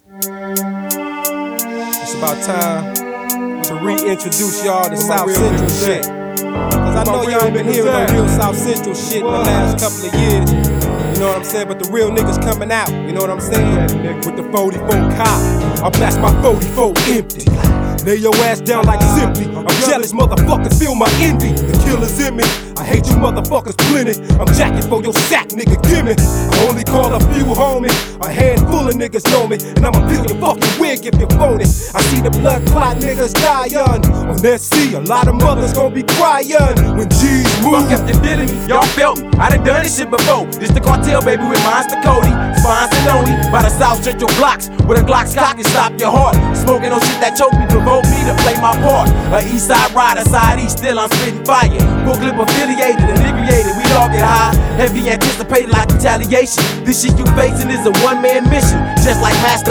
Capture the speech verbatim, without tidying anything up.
It's about time to reintroduce y'all to South Central shit. Cause I know y'all ain't been hearing no real South Central shit in the last couple of years. You know what I'm saying? But the real niggas coming out, you know what I'm saying? With the forty-four cop, I blast my forty-four empty. Lay your ass down like Simply. I'm jealous, motherfuckers, feel my envy. The killer's in me, I hate you motherfuckers plenty. I'm jacking for your sack, nigga, gimme. I only call a few, homie. A handful of niggas know me, and I'ma peel your fucking wig if you phone it. I see the blood clot niggas dying. On that sea, a lot of mothers gon' be crying when G's move. Fuck if you feeling me, y'all felt me. I done done this shit before. This the cartel, baby, with Monster Cody. Sponsored only by the South Central blocks, with a Glock's cock and stop your heart. Smoking on shit that choke me, provoke me to play my part. A east side rider, side east, still I'm spitting fire. Book clip affiliated, inebriated, we all get high. Heavy anticipated like retaliation. This shit you facing is a one-man mission. Just like Master